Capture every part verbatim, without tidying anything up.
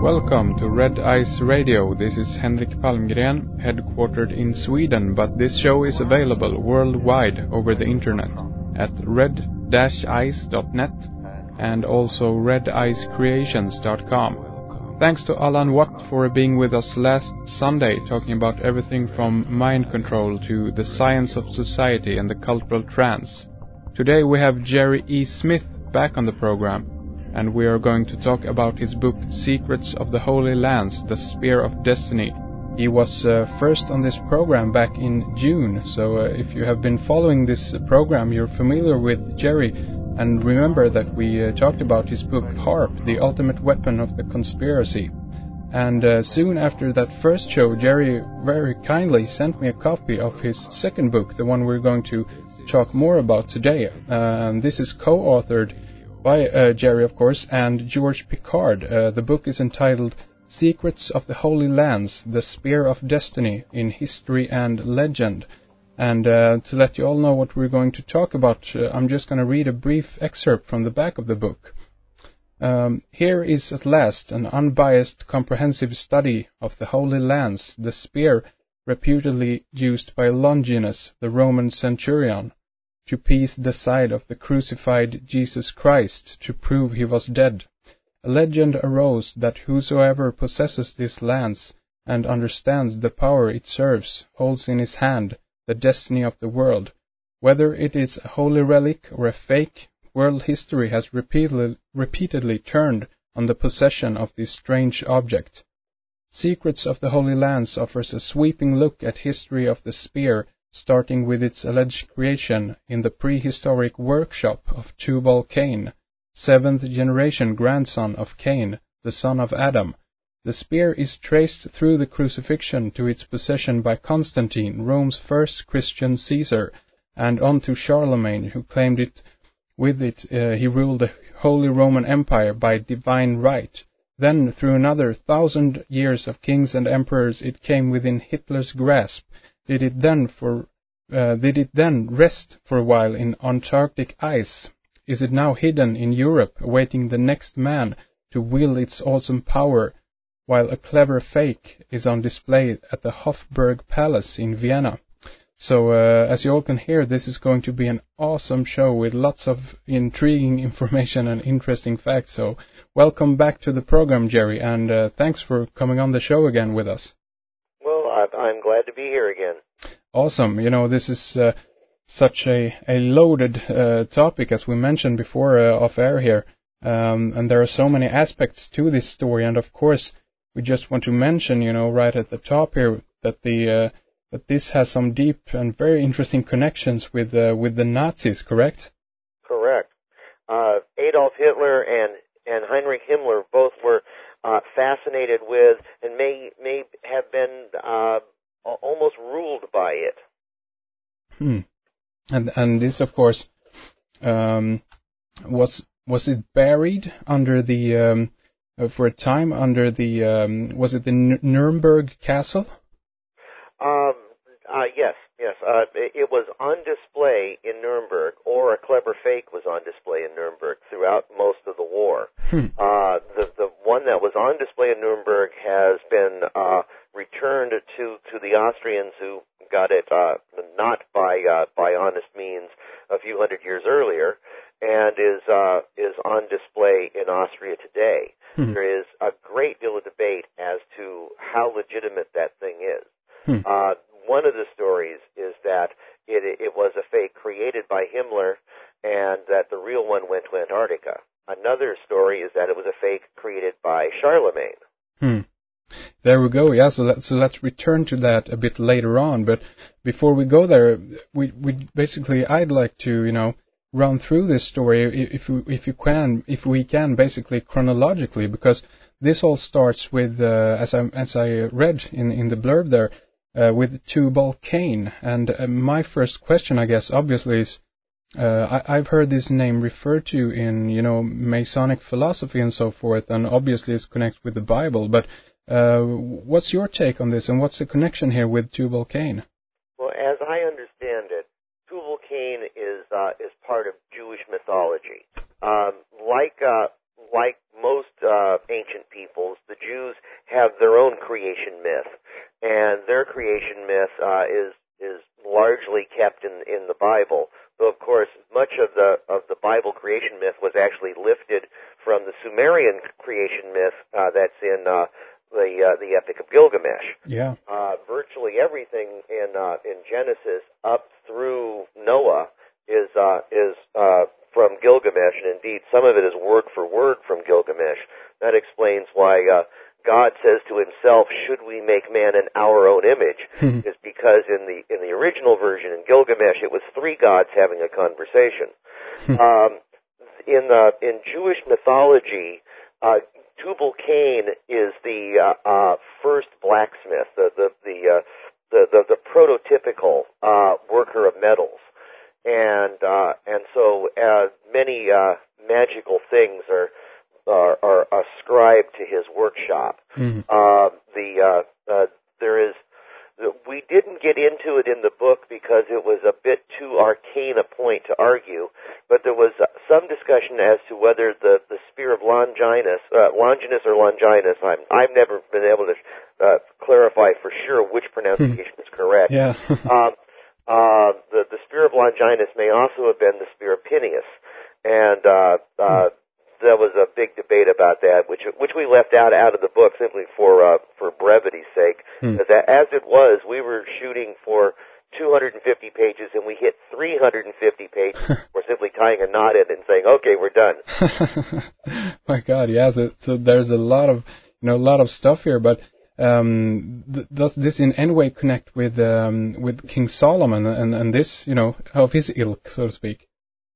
Welcome to Red Ice Radio. This is Henrik Palmgren, headquartered in Sweden, but this show is available worldwide over the internet at red dash ice dot net and also red ice creations dot com. Thanks to Alan Watt for being with us last Sunday, talking about everything from mind control to the science of society and the cultural trance. Today we have Jerry E. Smith back on the program, and we are going to talk about his book Secrets of the Holy Lands, The Spear of Destiny. He was uh, first on this program back in June, so uh, if you have been following this uh, program, you're familiar with Jerry, and remember that we uh, talked about his book Harp, The Ultimate Weapon of the Conspiracy. And uh, soon after that first show, Jerry very kindly sent me a copy of his second book, the one we're going to talk more about today. Uh, and this is co-authored by uh, Jerry, of course, and George Picard. Uh, the book is entitled Secrets of the Holy Lands, The Spear of Destiny in History and Legend. And uh, to let you all know what we're going to talk about, uh, I'm just going to read a brief excerpt from the back of the book. Um, here is at last an unbiased, comprehensive study of the Holy Lands, the spear reputedly used by Longinus, the Roman centurion, to pierce the side of the crucified Jesus Christ to prove he was dead. A legend arose that whosoever possesses this lance and understands the power it serves holds in his hand the destiny of the world. Whether it is a holy relic or a fake, world history has repeatedly, repeatedly turned on the possession of this strange object. Secrets of the Holy Lands offers a sweeping look at history of the spear, starting with its alleged creation in the prehistoric workshop of Tubal-Cain, seventh-generation grandson of Cain, the son of Adam. The spear is traced through the crucifixion to its possession by Constantine, Rome's first Christian Caesar, and on to Charlemagne, who claimed it. With it uh, he ruled the Holy Roman Empire by divine right. Then, through another thousand years of kings and emperors, it came within Hitler's grasp. Did it then for uh, did it then rest for a while in Antarctic ice? Is it now hidden in Europe, awaiting the next man to wield its awesome power, while a clever fake is on display at the Hofburg Palace in Vienna? So, uh, as you all can hear, this is going to be an awesome show with lots of intriguing information and interesting facts. So, welcome back to the program, Jerry, and uh, thanks for coming on the show again with us. I'm glad to be here again. Awesome. You know, this is uh, such a, a loaded uh, topic, as we mentioned before uh, off air here. Um, and there are so many aspects to this story. And of course, we just want to mention, you know, right at the top here that the uh, that this has some deep and very interesting connections with uh, with the Nazis, correct? Correct. Uh, Adolf Hitler and, and Heinrich Himmler both were Uh, fascinated with and may may have been uh, almost ruled by it. Hmm. And and this, of course, um, was was it buried under the um, uh, for a time under the um, was it the N- Nuremberg Castle? Um. Uh, yes. Yes. Uh, it, it was on display in Nuremberg, or a clever fake was on display in Nuremberg throughout most of the war. Hmm. Uh, the the one that was on display in Nuremberg has been uh, returned to, to the Austrians, who got it uh, not by uh, by honest means a few hundred years earlier, and is uh, is on display in Austria today. Hmm. There is a great deal of debate as to how legitimate that thing is. Hmm. Uh, one of the stories is that it, it was a fake created by Himmler, and that the real one went to Antarctica. Another story is that it was a fake created by Charlemagne. Hmm. There we go. Yeah, so, let, so let's return to that a bit later on. But before we go there, we, we basically, I'd like to, you know, run through this story, if you, if you can, if we can, basically chronologically, because this all starts with, uh, as I as I read in in the blurb there, uh, with Tubal-Cain. And uh, my first question, I guess, obviously is, Uh, I, I've heard this name referred to in, you know, Masonic philosophy and so forth, and obviously it's connected with the Bible. But uh, what's your take on this, and what's the connection here with Tubal-Cain? Well, as I understand it, Tubal-Cain is uh, is part of Jewish mythology. Um, like uh, like most uh, ancient peoples, the Jews have their own creation myth, and their creation myth uh, is is largely kept in in the Bible. Though of course much of the of the Bible creation myth was actually lifted from the Sumerian creation myth uh, that's in uh, the uh, the Epic of Gilgamesh. Yeah. Uh, virtually everything in uh, in Genesis up through Noah is uh, is uh, from Gilgamesh, and indeed some of it is word for word from Gilgamesh. That explains why uh, God says to himself, "Should we make man in our own image?" is because in the in the original version in Gilgamesh, it was three gods having a conversation. um, in uh, in Jewish mythology, uh, Tubal-Cain is the uh, uh, first blacksmith, the the the uh, the, the, the prototypical uh, worker of metals. And uh, and so uh, many uh, magical things are, are are ascribed to his workshop. Mm-hmm. Uh, the uh, uh, there is we didn't get into it in the book because it was a bit too arcane a point to argue, but there was uh, some discussion as to whether the, the spear of Longinus, uh, Longinus or Longinus. I'm, I've never been able to uh, clarify for sure which pronunciation is correct. Yeah. um, Uh, the, the spear of Longinus may also have been the spear of Phineas, and uh, uh, there was a big debate about that, which which we left out out of the book simply for uh, for brevity's sake. Hmm. Because as it was, we were shooting for two hundred fifty pages, and we hit three hundred fifty pages. We're simply tying a knot in it and saying, "Okay, we're done." My God, yeah. So, so there's a lot of you know a lot of stuff here, but. Um, th- does this in any way connect with um, with King Solomon and, and this, you know, of his ilk, so to speak?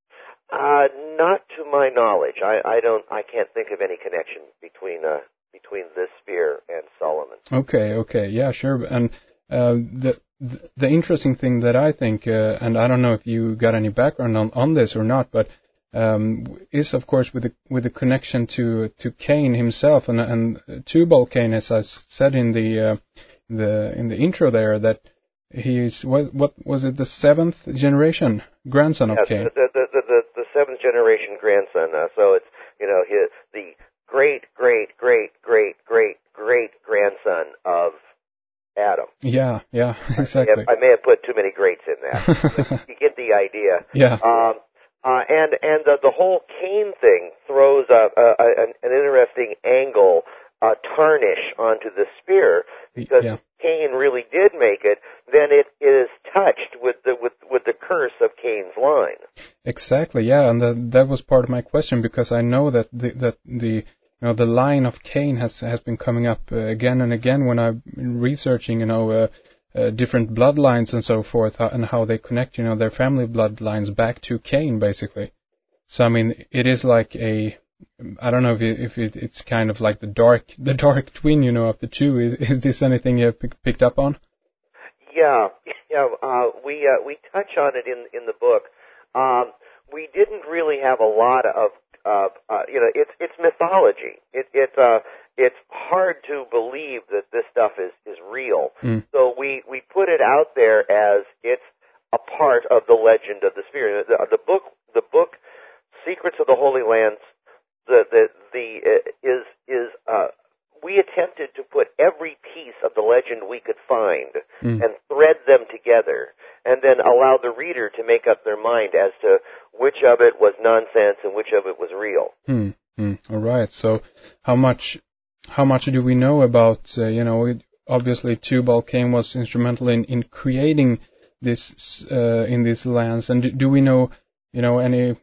Uh, not to my knowledge. I, I don't. I can't think of any connection between uh, between this spear and Solomon. Okay, okay, yeah, sure. And uh, the the interesting thing that I think, uh, and I don't know if you got any background on, on this or not, but um, is of course with the with the connection to to Cain himself, and and Tubal-Cain, as I said in the uh, the in the intro there, that he is what what was it the seventh generation grandson of yes, Cain? The the, the the the seventh generation grandson. Uh, so it's you know his the great great great great great great grandson of Adam. Yeah, yeah, exactly. I, I may have put too many greats in that. You get the idea. Yeah. Um, Uh, and and the, the whole Cain thing throws a, a, a, an, an interesting angle, uh, tarnish onto the spear, because yeah. if Cain really did make it, then it is touched with the with, with the curse of Cain's line. Exactly, yeah, and that that was part of my question, because I know that the that the you know the line of Cain has has been coming up uh, again and again when I'm researching, you know. Uh, Uh, different bloodlines and so forth, uh, and how they connect, you know, their family bloodlines back to Cain, basically. So, I mean, it is like a, I don't know if it, if it, it's kind of like the dark, the dark twin, you know, of the two. Is, is this anything you have pick, picked up on? Yeah, yeah. Uh, we uh, we touch on it in in the book. Um, we didn't really have a lot of, uh, uh, you know, it's it's mythology. It it uh, it's hard to believe that this stuff is is real. Mm. So we we put it out there as it's a part of the legend of the spear. The, the book the book Secrets of the Holy Lands. The the the uh, is is uh. We attempted to put every piece of the legend we could find mm. and thread them together, and then allow the reader to make up their mind as to which of it was nonsense and which of it was real. Mm. Mm. All right. So, how much how much do we know about? Uh, you know, it, obviously, Tubal-Cain was instrumental in, in creating this uh, in these lands, and do, do we know? You know, any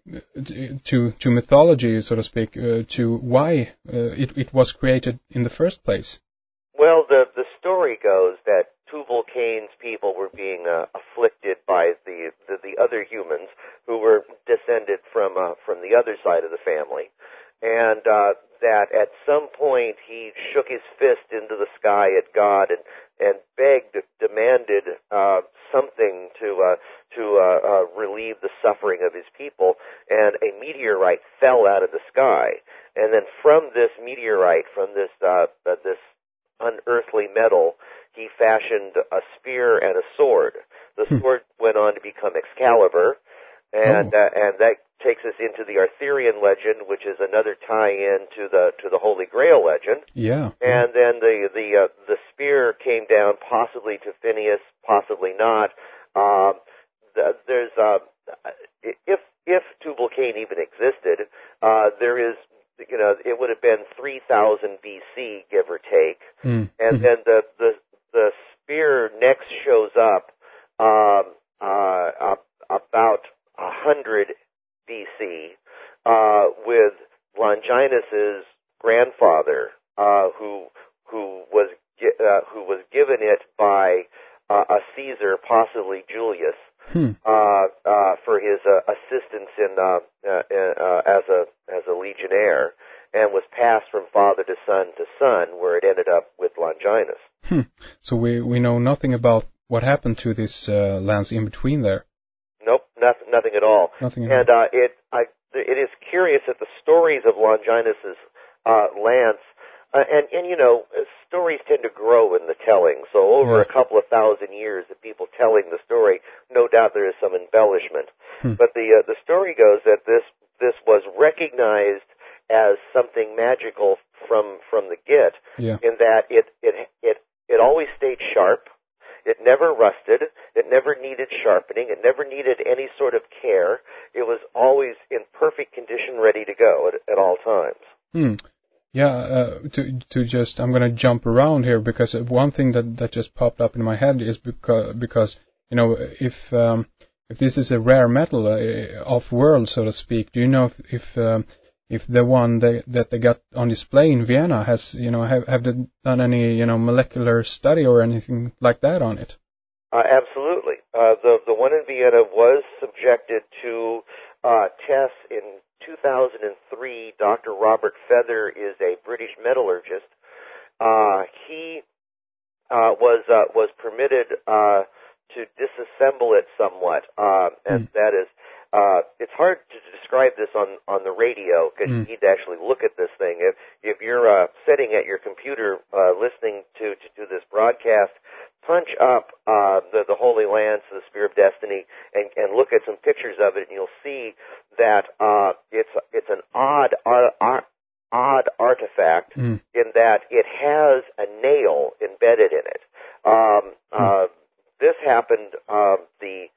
to to mythology, so to speak, uh, to why uh, it it was created in the first place? Well, the the story goes that Tubal-Cain's people were being uh, afflicted by the, the the other humans who were descended from uh, from the other side of the family, and uh, that at some point he shook his fist into the sky at God and and begged, demanded uh, something to uh, to uh, uh, relieve the suffering of his people, and a meteorite fell out of the sky, and then from this meteorite, from this uh, uh, this unearthly metal, he fashioned a spear and a sword. The hmm. sword went on to become Excalibur, and oh. uh, and that takes us into the Arthurian legend, which is another tie-in to the to the Holy Grail legend. Yeah. And then the the uh, the spear came down, possibly to Phineas, possibly not. Um, the, there's uh, if if Tubal-Cain even existed, uh, there is you know it would have been three thousand B C, give or take, mm. and then the the the spear next shows up um, uh, uh, about a hundred B C, uh, with Longinus's grandfather, uh, who who was uh, who was given it by uh, a Caesar, possibly Julius, hmm. uh, uh, for his uh, assistance in uh, uh, uh, as a as a legionnaire, and was passed from father to son to son, where it ended up with Longinus. Hmm. So we we know nothing about what happened to this uh, lance in between there. Nope, nothing, nothing at all. Nothing at and all. Uh, it, I, it is curious that the stories of Longinus's uh, lance, uh, and and you know, stories tend to grow in the telling. So over yeah. a couple of thousand years of people telling the story, no doubt there is some embellishment. Hmm. But the uh, the story goes that this this was recognized as something magical from from the get, yeah. in that it it it it always stayed sharp. It never rusted. It never needed sharpening. It never needed any sort of care. It was always in perfect condition, ready to go at, at all times. Hmm. Yeah, uh, to to just, I'm going to jump around here, because one thing that, that just popped up in my head is because, because you know, if um, if this is a rare metal, uh, off-world, so to speak, do you know if if, um, if the one they, that they got on display in Vienna has, you know, have, have they done any, you know, molecular study or anything like that on it? Uh, absolutely. Uh, the the one in Vienna was subjected to uh, tests in two thousand three. Doctor Robert Feather is a British metallurgist. Uh, he uh, was uh, was permitted uh, to disassemble it somewhat, uh, and mm. that is. Uh, it's hard to describe this on, on the radio, because mm. you need to actually look at this thing. If if you're uh, sitting at your computer uh, listening to, to, to this broadcast, punch up uh, the, the Holy Lance, the Spear of Destiny, and, and look at some pictures of it, and you'll see that uh, it's it's an odd uh, odd artifact mm. in that it has a nail embedded in it. Um, mm. uh, this happened uh, the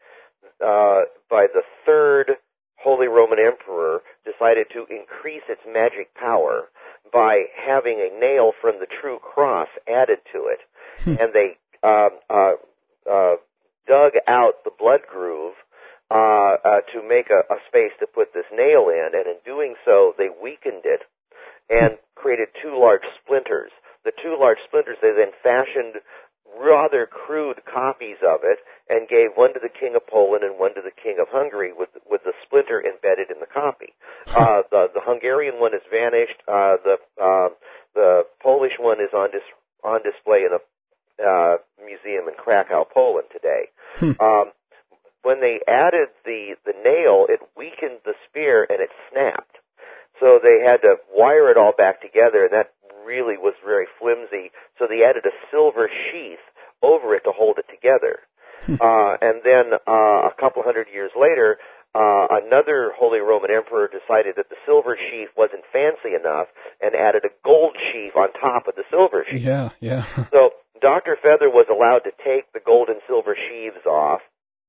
Uh, by the third Holy Roman Emperor, decided to increase its magic power by having a nail from the true cross added to it. Hmm. And they uh, uh, uh, dug out the blood groove uh, uh, to make a, a space to put this nail in, and in doing so, they weakened it and hmm. created two large splinters. The two large splinters, they then fashioned rather crude copies of it, and gave one to the King of Poland and one to the King of Hungary, with with the splinter embedded in the copy. Uh, the the Hungarian one has vanished. Uh, the uh, the Polish one is on dis- on display in a uh, museum in Krakow, Poland today. Hmm. Um, when they added the the nail, it weakened the spear and it snapped. So they had to wire it all back together, and that really was very flimsy. So they added a silver sheath over it to hold it together. Uh, and then uh, a couple hundred years later, uh, another Holy Roman Emperor decided that the silver sheath wasn't fancy enough and added a gold sheath on top of the silver sheath. Yeah, yeah. So Doctor Feather was allowed to take the gold and silver sheaths off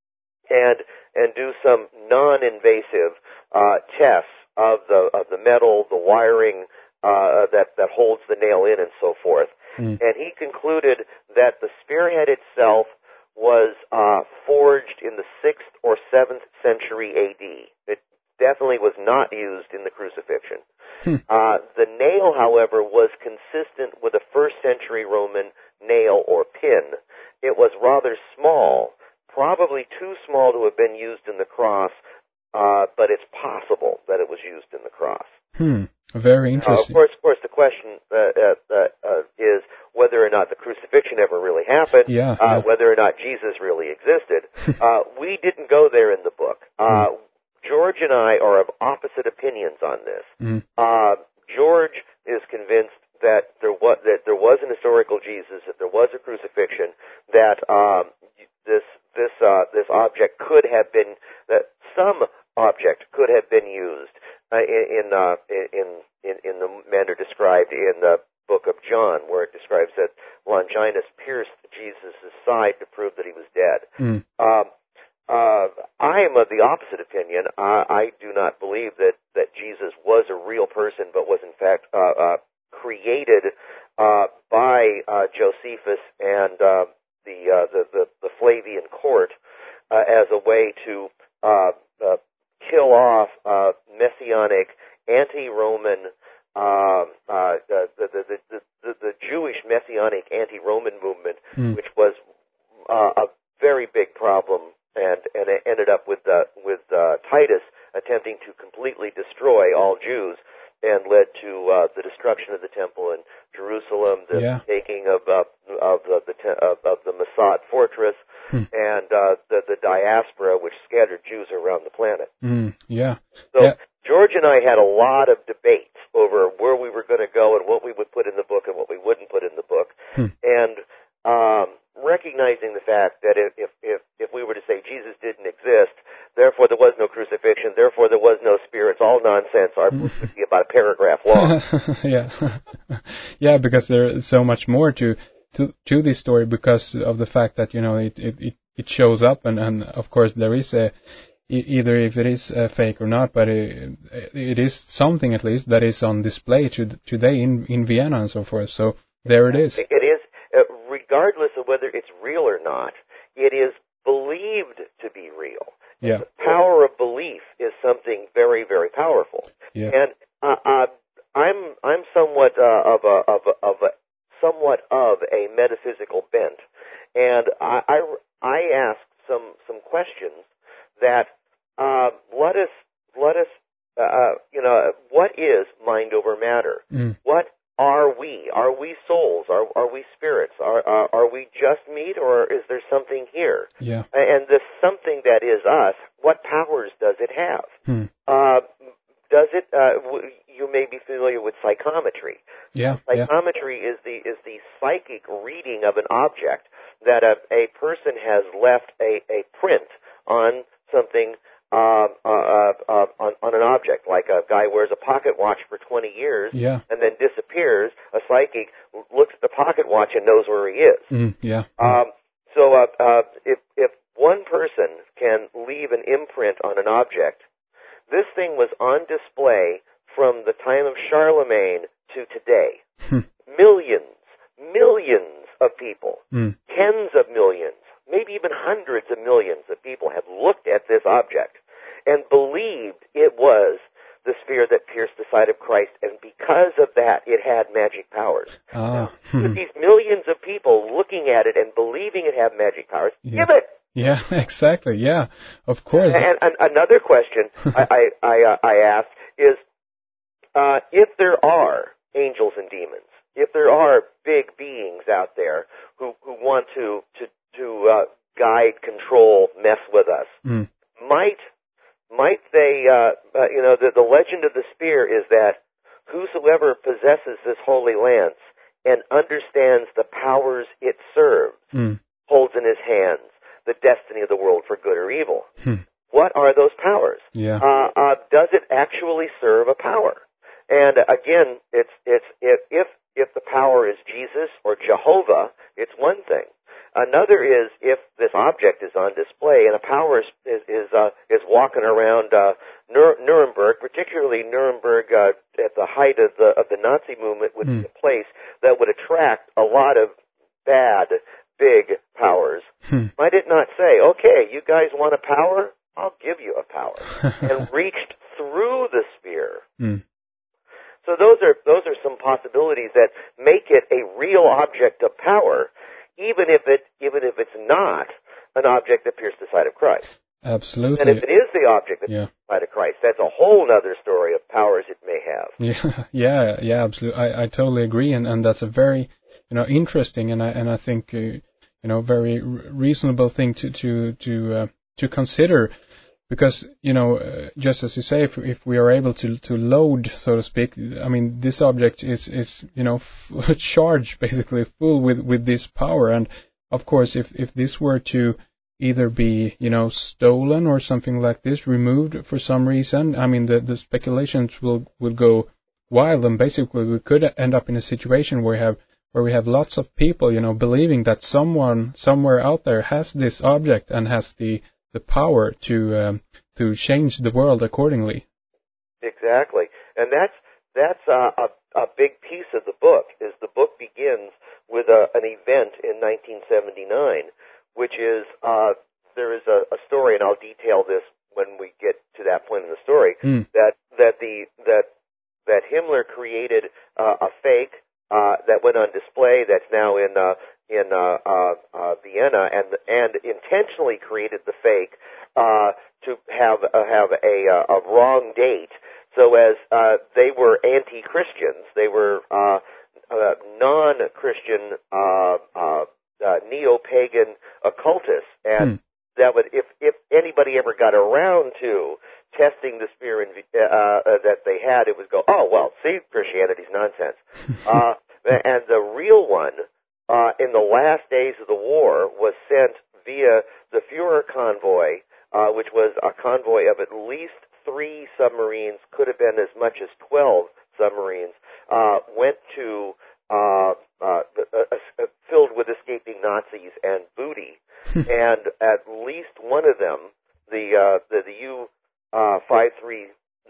and and do some non-invasive uh, tests of the of the metal, the wiring uh, that that holds the nail in, and so forth. Mm. And he concluded that the spearhead itself was uh, forged in the sixth or seventh century A D. It definitely was not used in the crucifixion. Hmm. Uh, the nail, however, was consistent with a first century Roman nail or pin. It was rather small, probably too small to have been used in the cross, uh, but it's possible that it was used in the cross. Hmm. Very interesting. Uh, of course, of course, the question uh, uh, uh, is whether or not the crucifixion ever really happened, yeah, uh, yeah. whether or not Jesus really existed. uh, we didn't go there in the book. Uh, mm. George and I are of opposite opinions on this. Mm. Uh, George is convinced that there was that there was an historical Jesus, that there was a crucifixion, that um, this this uh, this object could have been that some object could could have been used uh, in in, uh, in in in the manner described in the book of John, where it describes that Longinus pierced Jesus' side to prove that he was dead. Mm. Um, uh, I am of the opposite opinion. I, I do not believe that, that Jesus was a real person, but was in fact uh, uh, created uh, by uh, Josephus and uh, the, uh, the the the Flavian court uh, as a way to uh, uh, kill off uh, messianic, anti-Roman, uh, uh, the, the, the, the, the, the Jewish messianic anti-Roman movement, mm. which was uh, a very big problem, and, and it ended up with uh, with uh, Titus attempting to completely destroy all Jews, and led to uh, the destruction of the temple in Jerusalem, the yeah. taking of uh, of the, the te- of, of the Masad fortress, hmm. and uh, the the diaspora, which scattered Jews around the planet. Mm, yeah. So yeah. George and I had a lot of debates over where we were going to go and what we would put in the book and what we wouldn't put in the book, Hmm. and um, recognizing the fact that if, if if if we were to say Jesus didn't exist, therefore there was no crucifixion, therefore there was no spirit, it's all nonsense. Our book would be about a paragraph long. yeah, yeah, because there's so much more to to to this story because of the fact that you know it it it, it shows up, and and of course there is a either if it is uh, fake or not, but it, it is something at least that is on display to, today in in Vienna and so forth. So there it is. It is, uh, regardless of whether it's real or not. It is believed to be real. Yeah. The power of belief is something very, very powerful. Yeah. And uh, uh, I'm I'm somewhat uh, of a of a, of a somewhat of a metaphysical bent, and I I, I ask some some questions that uh, let us let us uh, you know what is mind over matter? Mm. What are we? Are we souls? Are are we spirits? Are are, are we just meat, or is there something here? Yeah. And this something that is us, what powers does it have? Hmm. Uh, does it? Uh, w- you may be familiar with psychometry. Yeah. Psychometry yeah. is the is the psychic reading of an object that a, a person has left a, a print on something. Uh, uh, uh, on, on an object, like a guy wears a pocket watch for twenty years yeah. and then disappears. A psychic looks at the pocket watch and knows where he is. Mm, yeah. Um, so uh, uh, if if one person can leave an imprint on an object, this thing was on display from the time of Charlemagne to today. Millions, millions of people, mm. tens of millions, maybe even hundreds of millions of people have looked at this object and believed it was the spear that pierced the side of Christ, and because of that, it had magic powers. Ah. Now, with these millions of people looking at it and believing it had magic powers, yeah. give it! Yeah, exactly, yeah, of course. And, and another question I, I, I, uh, I asked is, uh, if there are angels and demons, if there are big beings out there who, who want to, to, to uh, guide, control, mess with us, mm. might Might they, uh, uh, you know, the, the legend of the spear is that whosoever possesses this holy lance and understands the powers it serves mm. holds in his hands the destiny of the world for good or evil. Hmm. What are those powers? Yeah. Uh, uh, does it actually serve a power? And again, it's it's if if if the power is Jesus or Jehovah, it's one thing. Another is if this object is on display and a power is is is, uh, is walking around uh, Nur- Nuremberg, particularly Nuremberg uh, at the height of the of the Nazi movement, would mm. be a place that would attract a lot of bad, big powers. Hmm. Might it not say, "Okay, you guys want a power? I'll give you a power," and reached through the spear? Mm. So those are those are some possibilities that make it a real object of power, even if it even if it's not an object that pierced the side of Christ. Absolutely. And if it is the object that yeah. pierced the side of Christ, that's a whole other story of powers it may have. Yeah, yeah, yeah, absolutely. I, I totally agree, and, and that's a very you know interesting and I and I think uh, you know very r- reasonable thing to to to uh, to consider. Because, you know, uh, just as you say, if, if we are able to to load, so to speak, I mean, this object is, is you know, f- charged, basically, full with, with this power. And, of course, if, if this were to either be, you know, stolen or something like this, removed for some reason. I mean, the, the speculations will, will go wild, and basically we could end up in a situation where we have, where we have lots of people, you know, believing that someone somewhere out there has this object and has the, the power to, um, to change the world accordingly. Exactly. And that's, that's uh, a, a big piece of the book, is the book begins with a, an event in nineteen seventy-nine, which is, uh, there is a, a story, and I'll detail this when we get to that point in the story, mm. that, that the, that, that Himmler created, uh, a fake, uh, that went on display that's now in, uh, in, uh, uh, uh, Vienna, and, and intentionally created the fake, uh, to have, uh, have a, uh, a wrong date, so as, uh, they were anti-Christians, they were, uh, uh non-Christian, uh, uh, Uh, neo-pagan occultists, and hmm. that would, if if anybody ever got around to testing the spear in, uh, uh, that they had, it would go, oh well, see, Christianity's nonsense. uh, and the real one, uh, in the last days of the war, was sent via the Fuhrer convoy, uh, which was a convoy of at least three submarines, could have been as much as twelve submarines, uh, went to. Uh, uh, uh, uh, filled with escaping Nazis and booty, and at least one of them, the uh, the, the U five thirty,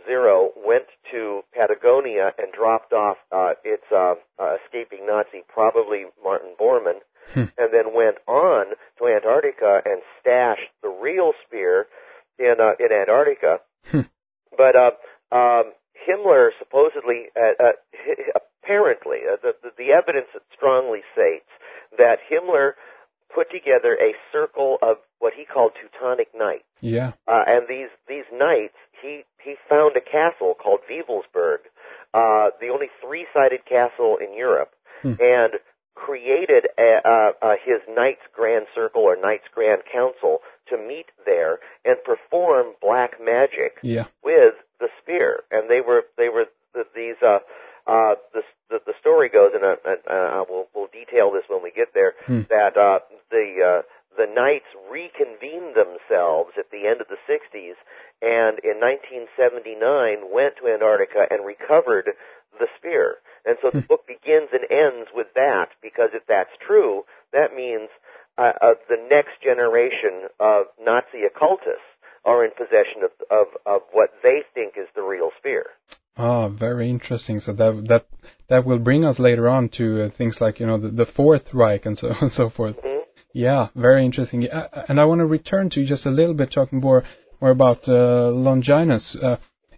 went to Patagonia and dropped off uh, its uh, uh, escaping Nazi, probably Martin Bormann, hmm. and then went on to Antarctica and stashed the real spear in uh, in Antarctica. Hmm. But uh, um, Himmler supposedly, uh, uh, apparently, uh, the, the, the evidence strongly states that Himmler put together a circle of what he called Teutonic Knights. Yeah. Uh, and these, these knights, he, he found a castle called Wewelsburg, uh, the only three-sided castle in Europe, hmm. and created a, uh, uh, his Knights Grand Circle or Knights Grand Council to meet there and perform black magic yeah. with the spear. And they were, they were the, these, uh, uh, the, the, the story goes, and uh, uh, we'll, we'll detail this when we get there, hmm. that, uh, the, uh, the Knights reconvened themselves at the end of the sixties, and in nineteen seventy-nine went to Antarctica and recovered the spear. And so the hmm. book begins and ends with that, because if that's true, that means uh, uh, the next generation of Nazi occultists are in possession of, of, of what they think is the real spear. Ah, very interesting. So that that that will bring us later on to uh, things like, you know, the, the Fourth Reich and so and so forth. Mm-hmm. Yeah, very interesting. Yeah, and I want to return to just a little bit, talking more more about uh, Longinus. Uh,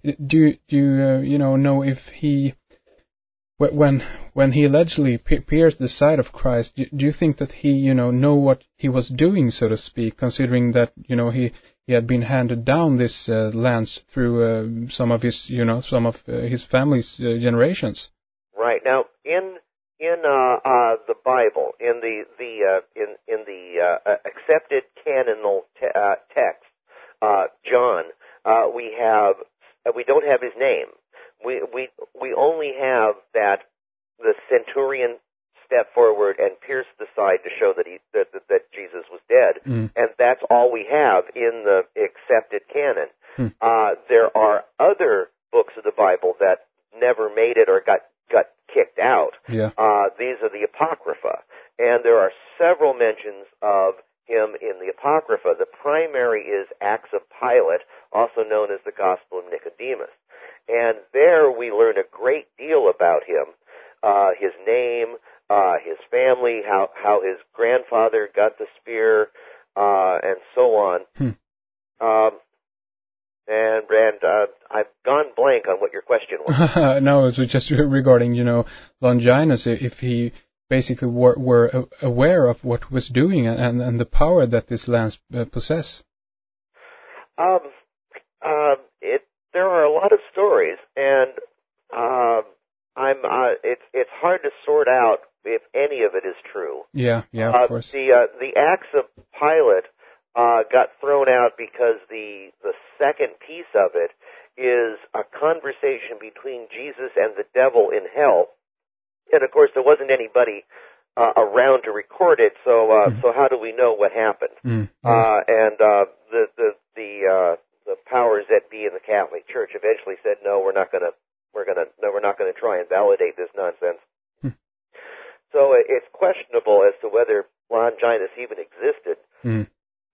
do do you uh, you know know if he when when he allegedly pierced the side of Christ, do, do you think that he you know know what he was doing, so to speak, considering that you know he he had been handed down this uh, lance through uh, some of his you know some of uh, his family's uh, generations? Right. Now in in uh, uh, the Bible, in the the uh, in in the uh, accepted canonical te- uh, text, uh, John, uh, we have uh, we don't have his name. We we we only have that the centurion stepped forward and pierced the side to show that he that that, that Jesus was dead, mm. and that's all we have in the accepted canon. Mm. Uh, there are other books of the Bible that never made it or got got kicked out. Yeah. Uh, these are the Apocrypha, and there are several mentions of him in the Apocrypha. The primary is Acts of Pilate, also known as the Gospel of Nicodemus. And there we learn a great deal about him, uh, his name, uh, his family, how, how his grandfather got the spear, uh, and so on. Hmm. Um, and, and, uh, I've gone blank on what your question was. No, it was just regarding, you know, Longinus, if he basically were, were aware of what he was doing and, and the power that this lance uh, possessed. Um, uh, it, There are a lot of stories, and uh, I'm. Uh, it's it's hard to sort out if any of it is true. Yeah, yeah, of uh, course. The uh, the Acts of Pilate uh, got thrown out because the the second piece of it is a conversation between Jesus and the devil in hell, and of course there wasn't anybody uh, around to record it. So, uh, mm. so how do we know what happened? Mm. Uh, and uh, the the the uh, the powers that be in the Catholic Church eventually said, no, we're not going to we're going to no, we're not going to try and validate this nonsense. Mm. So uh, it's questionable as to whether Longinus even existed. Mm.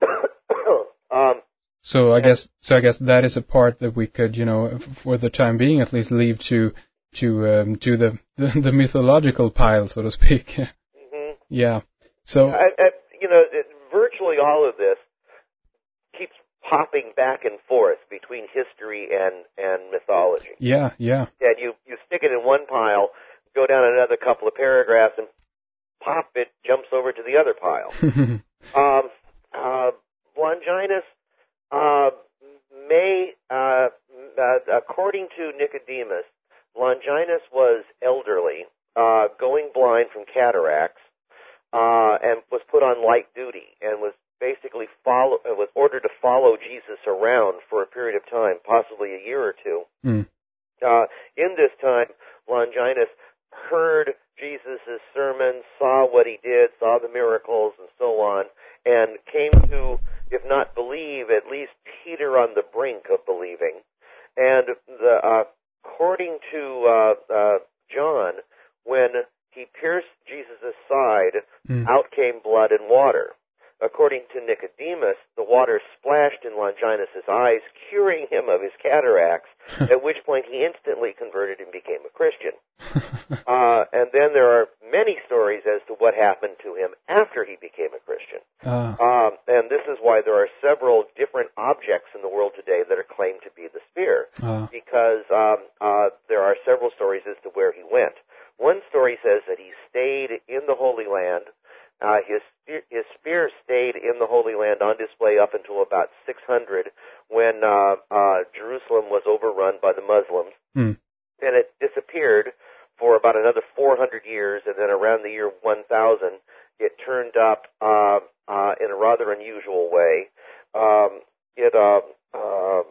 um, so I guess so I guess that is a part that we could, you know, for the time being at least, leave to to um, to the, the the mythological pile, so to speak. Mm-hmm. Yeah. So I, I, you know, it, virtually all of this keeps popping back and forth between history and and mythology. Yeah, yeah. And you you stick it in one pile, go down another couple of paragraphs, and pop, it jumps over to the other pile. um, uh, Longinus uh, may, uh, uh, according to Nicodemus, Longinus was elderly, uh, going blind from cataracts, uh, and was put on light duty, and was basically follow, uh, was ordered to follow Jesus around for a period of time, possibly a year or two. Mm. Uh, in this time, Longinus heard Jesus' sermons, saw what he did, saw the miracles, and so on, and came to, if not believe, at least teeter on the brink of believing. And the, uh, according to uh, uh, John, when he pierced Jesus' side, mm. out came blood and water. According to Nicodemus, the water splashed in Longinus' eyes, curing him of his cataracts, at which point he instantly converted and became a Christian. uh, and then there are many stories as to what happened to him after he became a Christian. Uh. Um, and this is why there are several different objects in the world today that are claimed to be the spear, Uh. because um, uh, there are several stories as to where he went. One story says that he stayed in the Holy Land. Uh, his his spear stayed in the Holy Land on display up until about six hundred, when uh, uh, Jerusalem was overrun by the Muslims, mm. and it disappeared for about another four hundred years, and then around the year one thousand, it turned up uh, uh, in a rather unusual way. Um, it uh, um,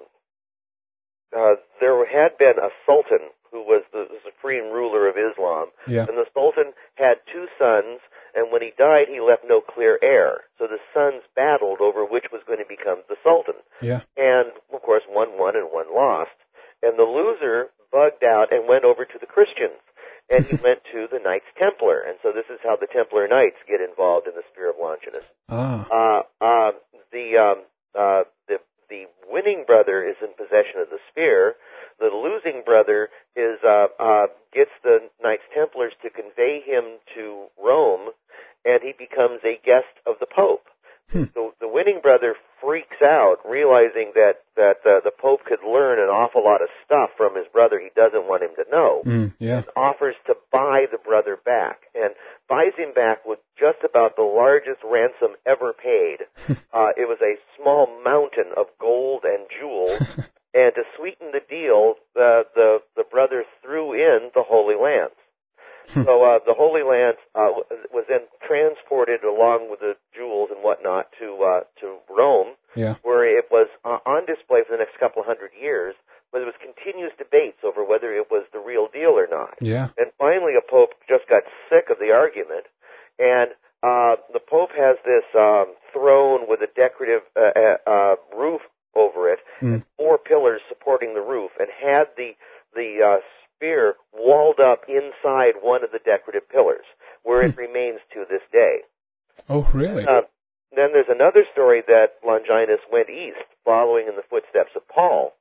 uh, there had been a sultan who was the supreme ruler of Islam, yeah. and the sultan had two sons. And when he died, he left no clear heir. So the sons battled over which was going to become the sultan. Yeah. And, of course, one won and one lost. And the loser bugged out and went over to the Christians. And he went to the Knights Templar. And so this is how the Templar Knights get involved in the Spear of Longinus. Ah. Uh, uh, the, um, uh, the, the winning brother is in possession of the spear. The losing brother is uh, uh, gets the Knights Templars to convey him to Rome, and he becomes a guest of the Pope. Hmm. So the winning brother freaks out, realizing that that uh, the Pope could learn an awful lot of stuff from his brother he doesn't want him to know, mm, yeah. and offers to buy the brother back, and buys him back with just about the largest ransom ever paid. uh, it was a small mountain of gold and jewels. And to sweeten the deal, the, the, the brother threw in the Holy Lance. so uh, the Holy Lance uh, was then transported along with the jewels and whatnot to uh, to Rome, yeah. where it was uh, on display for the next couple of hundred years, but there was continuous debates over whether it was the real deal or not. Yeah. And finally a pope just got sick of the argument, and uh, the Pope has this um, throne with a decorative uh, uh, roof over it, mm. and four pillars supporting the roof, and had the the uh, spear walled up inside one of the decorative pillars, where it remains to this day. Oh, really? Uh, then there's another story that Longinus went east, following in the footsteps of Paul,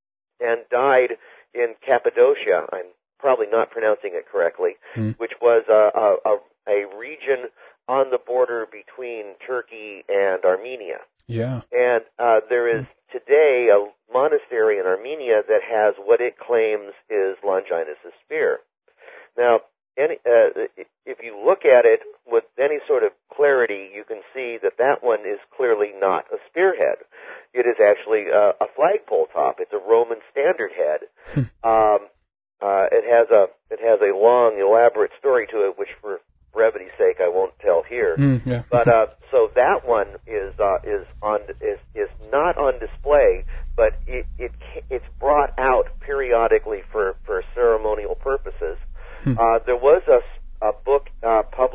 and died in Cappadocia. I'm probably not pronouncing it correctly, mm. which was a, a, a region on the border between Turkey and Armenia. Yeah. And uh, there is today a monastery in Armenia that has what it claims is Longinus' spear. Now, any, uh, if you look at it with any sort of clarity, you can see that that one is clearly not a spearhead. It is actually uh, a flagpole top. It's a Roman standard head. um, uh, it has a it has a long, elaborate story to it, which for brevity's sake I won't tell here. Mm, yeah. But uh, so that one is uh, is on is is not on display, but it it it's brought out periodically for for ceremonial purposes. Hmm. Uh, there was a, a book uh, published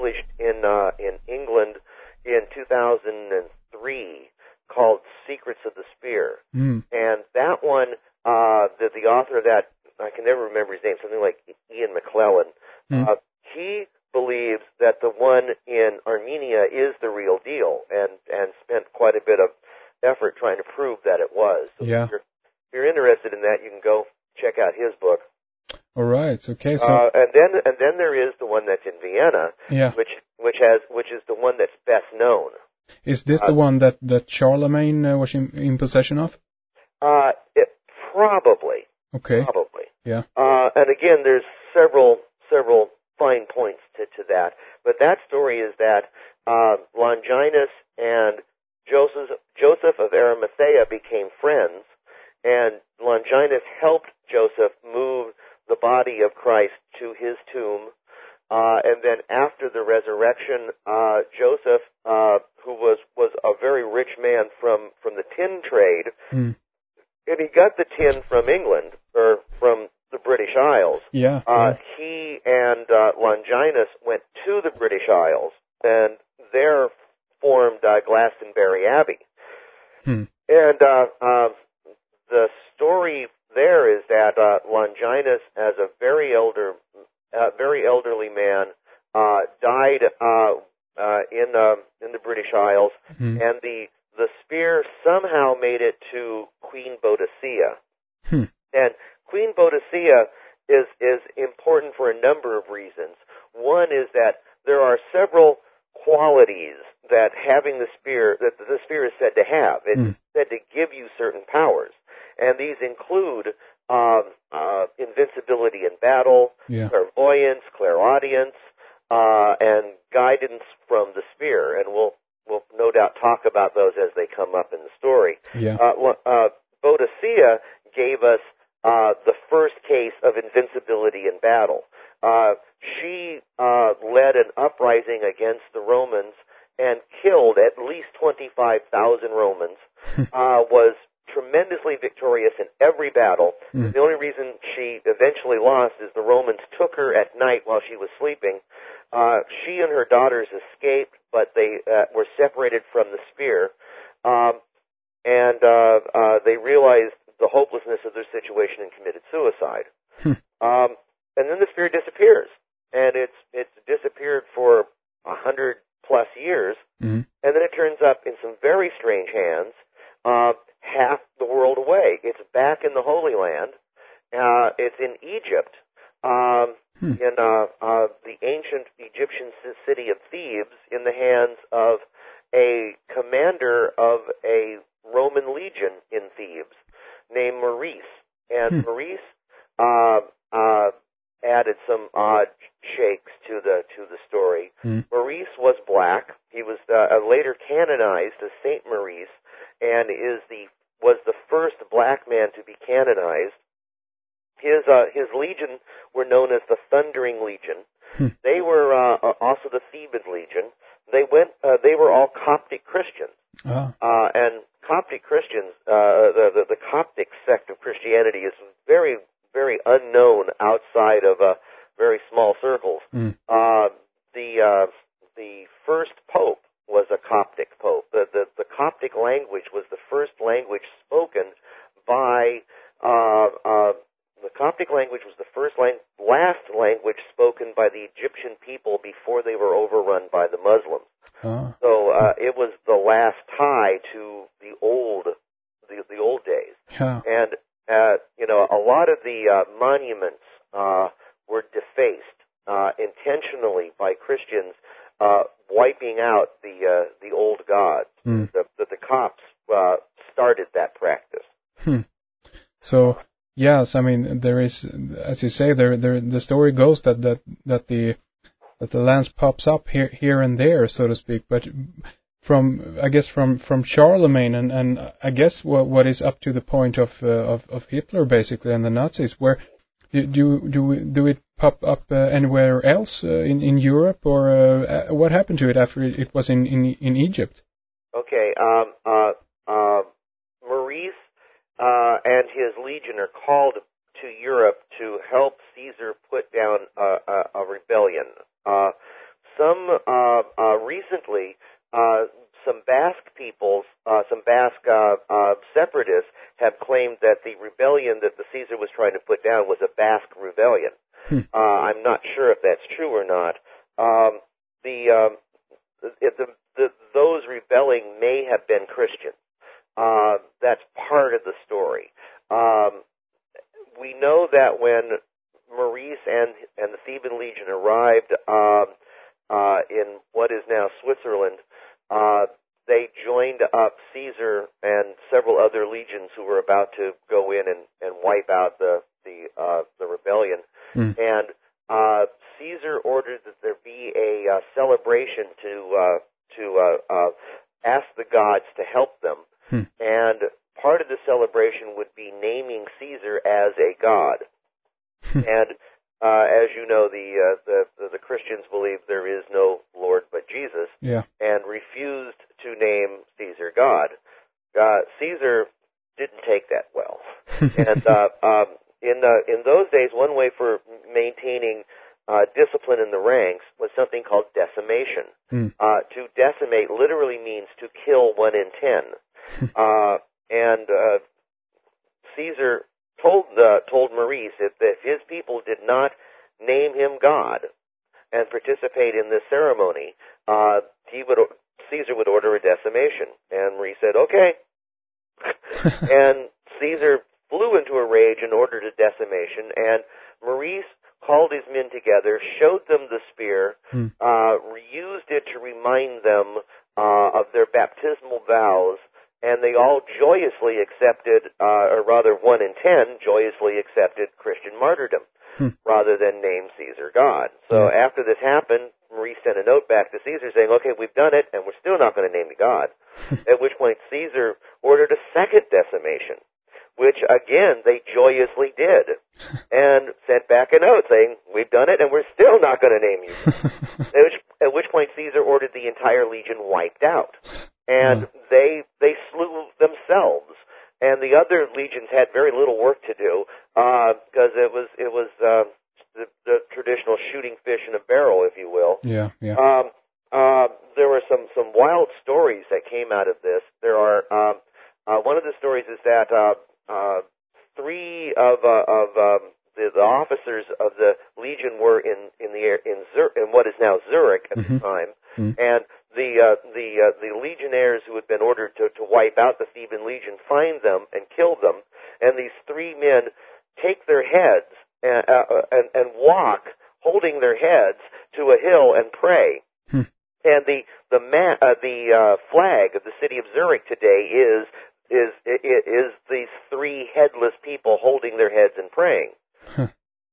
published in uh, in England in two thousand three called Secrets of the Spear. Mm. And that one, uh, the, the author of that, I can never remember his name, something like Ian McClellan, Mm. uh, he believes that the one in Armenia is the real deal, and, and spent quite a bit of effort trying to prove that it was. So Yeah. if you're, if you're interested in that, you can go check out his book. All right. Okay. So. Uh, and then and then there is the one that's in Vienna, Yeah. which which has which is the one that's best known. Is this uh, the one that that Charlemagne uh, was in, in possession of? Uh, it, probably, Okay. probably. Yeah. Uh, and again, there's several several fine points to, to that. But that story is that uh, Longinus and Joseph Joseph of Arimathea became friends, and Longinus helped Joseph move the body of Christ to his tomb. Uh, and then after the resurrection, uh, Joseph, uh, who was, was a very rich man from, from the tin trade, Mm. and he got the tin from England, or from the British Isles. Yeah. Uh, yeah. he and uh, Longinus went to the British Isles, and there formed uh, Glastonbury Abbey. Hmm. And uh, uh, the story there is that uh, Longinus, as a very elder, uh, very elderly man, uh, died uh, uh, in uh, in the British Isles, Hmm. and the the spear somehow made it to Queen Boadicea. Hmm. And Queen Boadicea is is important for a number of reasons. One is that there are several qualities that having the spear that the spear is said to have. It's Mm. said to give you certain powers, and these include um, uh, invincibility in battle, Yeah. clairvoyance, clairaudience, uh, and guidance from the spear. And we'll we'll no doubt talk about those as they come up in the story. Yeah. Uh, well, uh, Boadicea gave us uh, the first case of invincibility in battle. Uh, she uh, led an uprising against the Romans and killed at least twenty-five thousand Romans, uh, was tremendously victorious in every battle. Mm. The only reason she eventually lost is the Romans took her at night while she was sleeping. Uh, she and her daughters escaped, but they uh, were separated from the spear, um, and uh, uh, they realized the hopelessness of their situation and committed suicide. Hmm. Um, and then the spear disappears, and it's it's disappeared for a hundred plus years, Mm. and then it turns up in some very strange hands, uh, half the world away. It's back in the Holy Land. Uh, it's in Egypt, um, Hmm. in uh, uh, the ancient Egyptian c- city of Thebes, in the hands of a commander of a Roman legion in Thebes named Maurice. And Hmm. Maurice uh, uh, added some odd shakes to the to the story. Mm. Maurice was black. He was uh, later canonized as Saint Maurice, and is the was the first black man to be canonized. His uh, his legion were known as the Thundering Legion. Hmm. They were uh, also the Theban Legion. They went. Uh, they were all Coptic Christians, Ah. uh, and Coptic Christians, uh, the, the the Coptic sect of Christianity is very very unknown outside of uh, very small circles. Mm. Uh, the uh, the first pope was a Coptic pope. The, the the Coptic language was the first language spoken by uh, uh, the Coptic language was the first lang- last language spoken by the Egyptian people before they were overrun by the Muslims. Ah. So uh, it was the last tie to the old the, the old days. Yeah. And uh, you know, a lot of the uh, monuments uh, were defaced uh, intentionally by Christians, uh, wiping out the uh, the old gods. Mm. The, the, the Copts uh, started that practice. Hmm. So yes, I mean there is, as you say, there, there the story goes that that that the that the lance pops up here here and there, so to speak, but from I guess from from Charlemagne and and I guess what what is up to the point of uh, of of Hitler basically and the Nazis, where do do do, do it pop up uh, anywhere else uh, in in Europe, or uh, what happened to it after it, it was in in in Egypt? Okay, um, uh, uh, Maurice uh, and his legion are called to Europe to help Caesar put down a, a, a rebellion. Uh, some down was a Basque rebellion. Hmm. Uh, I'm not sure if that's true or not. Um, the, um, the, the, the those rebelling may have been Christians. Uh, that's part of the story. Um, we know that when Maurice and and the Theban Legion arrived um, uh, in what is now Switzerland, uh, they joined up Caesar and several other legions who were about to go in and, and wipe out the the uh, the rebellion. Mm. And uh, Caesar ordered that there be a uh, celebration to uh, to uh, uh, ask the gods to help them. Hmm. And part of the celebration would be naming Caesar as a god. And uh, as you know, the, uh, the the the Christians believe there is no Lord but Jesus, yeah. and refused to name Caesar God. Uh, Caesar didn't take that well, and uh, um, in uh, in those days, one way for maintaining uh, discipline in the ranks was something called decimation. Mm. Uh, to decimate literally means to kill one in ten. Uh, and uh, Caesar told uh, told Maurice that if his people did not name him God and participate in this ceremony, uh, he would Caesar would order a decimation. And Maurice said, "Okay." And Caesar flew into a rage and ordered a decimation. And Maurice called his men together, showed them the spear, mm. uh, used it to remind them uh, of their baptismal vows. And they all joyously accepted, uh, or rather one in ten joyously accepted Christian martyrdom, hmm. rather than name Caesar God. So yeah. after this happened, Maurice sent a note back to Caesar saying, "Okay, we've done it, and we're still not going to name you God." At which point Caesar ordered a second decimation, which again they joyously did, and sent back a note saying, "We've done it, and we're still not going to name you." at, which, at which point Caesar ordered the entire legion wiped out. And mm. they they slew themselves, and the other legions had very little work to do because uh, it was it was uh, the, the traditional shooting fish in a barrel, if you will. Yeah, yeah. Um, uh, there were some some wild stories that came out of this. There are um, uh, one of the stories is that uh, uh, three of uh, of um, the, the officers of the legion were in in the air, in Zur- in what is now Zurich at mm-hmm. the time, mm-hmm. and the uh, the uh, the legionnaires who had been ordered to, to wipe out the Theban legion find them and kill them, and these three men take their heads and uh, and, and walk holding their heads to a hill and pray. Hmm. And the the ma- uh, the uh, flag of the city of Zurich today is is is these three headless people holding their heads and praying. Huh.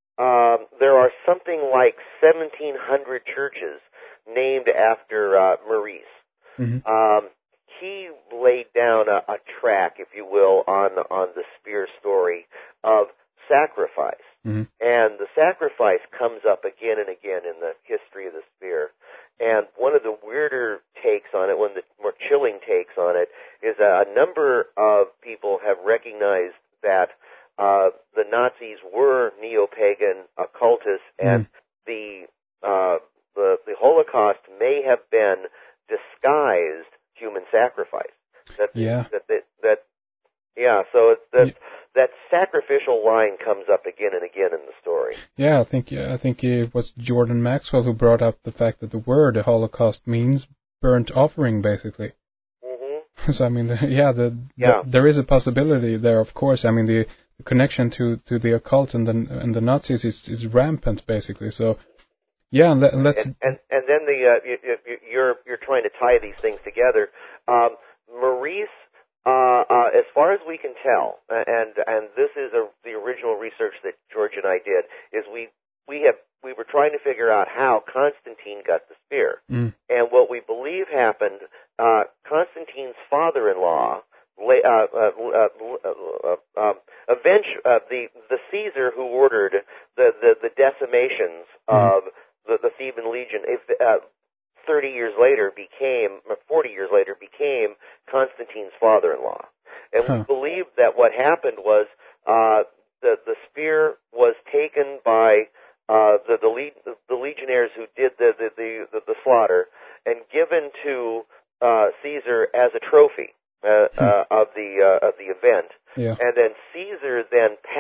Um, there are something like seventeen hundred churches named after uh, Maurice. Mm-hmm. Um, he laid down a, a track, if you will, on on the spear story of sacrifice. Mm-hmm. And the sacrifice comes up again and again in the history of the spear. And one of the weirder takes on it, one of the more chilling takes on it, is a, a number of people have recognized that uh, the Nazis were neo-pagan occultists, and mm. the uh, The, the Holocaust may have been disguised human sacrifice. That, yeah. That, that, that, yeah, so it's that, yeah. that sacrificial line comes up again and again in the story. Yeah, I think I think it was Jordan Maxwell who brought up the fact that the word Holocaust means burnt offering, basically. Mm-hmm. So, I mean, the, yeah, the, yeah. the, there is a possibility there, of course. I mean, the, the connection to, to the occult and the, and the Nazis is, is rampant, basically, so... Yeah, and let, let's. And, and and then the uh, you, you, you're you're trying to tie these things together. Um, Maurice, uh, uh, as far as we can tell, and and this is a, the original research that George and I did, is we we have we were trying to figure out how Constantine got the spear, mm. and what we believe happened. Uh, Constantine's father-in-law, uh, uh, uh, uh, um, eventually, uh, the the Caesar who ordered the the, the decimations mm. of The, the Theban Legion, if, uh, thirty years later became, or forty years later became Constantine's father-in-law. And huh. we believe that what happened was, uh, the, the spear was taken by, uh, the, the, le- the legionnaires who did the, the, the, the, the slaughter and given to, uh, Caesar as a trophy, uh, hmm. uh, of the, uh, of the event. Yeah. And then Caesar then passed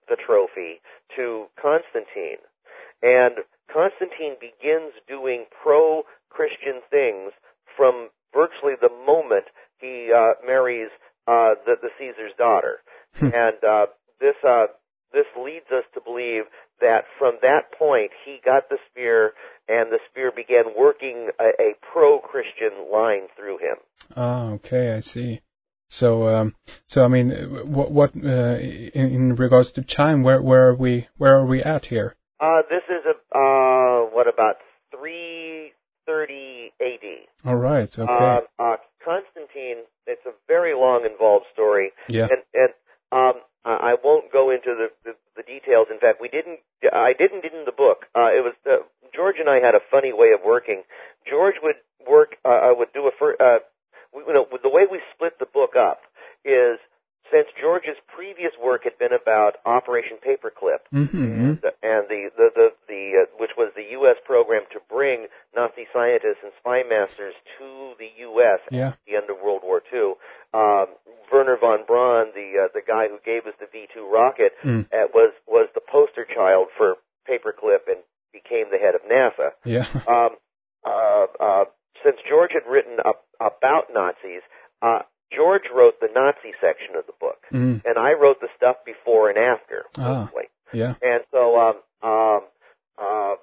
the trophy to Constantine. And Constantine begins doing pro-Christian things from virtually the moment he uh, marries uh, the, the Caesar's daughter. and uh, this uh, this leads us to believe that from that point he got the spear, and the spear began working a, a pro-Christian line through him. Ah, okay, I see. So, um, so I mean, what, what uh, in, in regards to time, where where are we where are we at here? Uh, this is a uh, what about three thirty A D? All right, okay. Uh, uh, Constantine. It's a very long, involved story. Yeah. And and um, I won't go into the, the the details. In fact, we didn't. I didn't in the book. Uh, it was uh, George and I had a funny way of working. George would work. Uh, would do a fir- uh, we, you know, the way we split the book up is, since George's previous work had been about Operation Paperclip, mm-hmm. and, and the the the, the uh, which was the U S program to bring Nazi scientists and spy masters to the U S Yeah. at the end of World War Two, um, Wernher von Braun, the uh, the guy who gave us the V two rocket, Mm. uh, was was the poster child for Paperclip and became the head of NASA. Yeah. Um, uh, uh, since George had written up, about Nazis, uh, George wrote the Nazi section of the book, Mm. and I wrote the stuff before and after, Ah. mostly. Yeah. And so um, um, uh,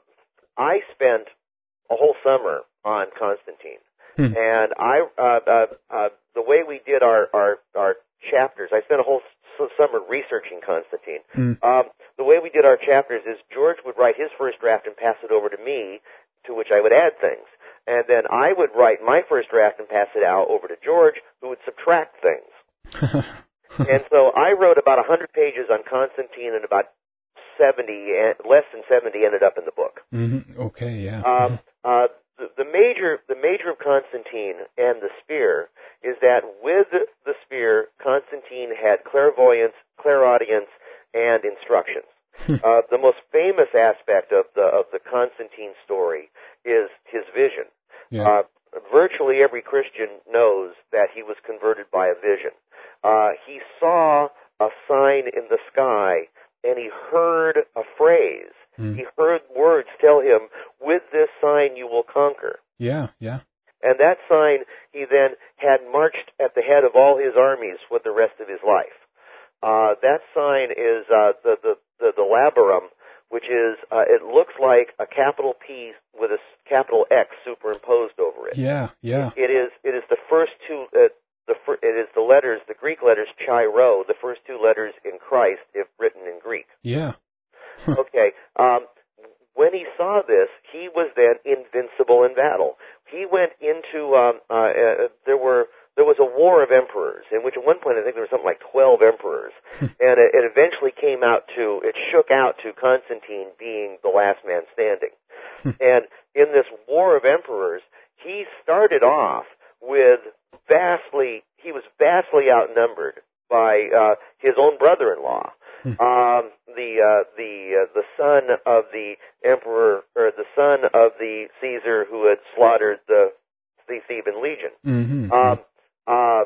I spent a whole summer on Constantine, Hmm. and I uh, uh, uh, the way we did our, our, our chapters, I spent a whole s- summer researching Constantine. Mm. Um, the way we did our chapters is George would write his first draft and pass it over to me, to which I would add things. And then I would write my first draft and pass it out over to George, who would subtract things. And so I wrote about one hundred pages on Constantine, and about seventy, less than seventy, ended up in the book. Mm-hmm. Okay, yeah. Um, uh, the, the major, the major of Constantine and the spear is that with the spear, Constantine had clairvoyance, clairaudience, and instructions. uh, the most famous aspect of the of the Constantine story is his vision. Yeah. Uh, virtually every Christian knows that he was converted by a vision. Uh, he saw a sign in the sky, and he heard a phrase. Mm. He heard words tell him, "With this sign you will conquer." Yeah, yeah. And that sign he then had marched at the head of all his armies for the rest of his life. Uh, that sign is uh, the, the, the, the labarum, which is, uh, it looks like a capital P with a capital X superimposed over it. Yeah, yeah. It is, it is the first two, uh, the fir- it is the letters, the Greek letters chi rho, the first two letters in Christ if written in Greek. Yeah. Okay. Um, when he saw this, he was then invincible in battle. He went into, um, uh, uh, there were, there was a war of emperors, in which at one point I think there was something like twelve emperors, and it, it eventually came out to, it shook out to Constantine being the last man standing. And in this war of emperors, he started off with vastly, he was vastly outnumbered by uh, his own brother-in-law, um, the uh, the uh, the son of the emperor, or the son of the Caesar who had slaughtered the the Theban legion. Mm-hmm. Um, uh,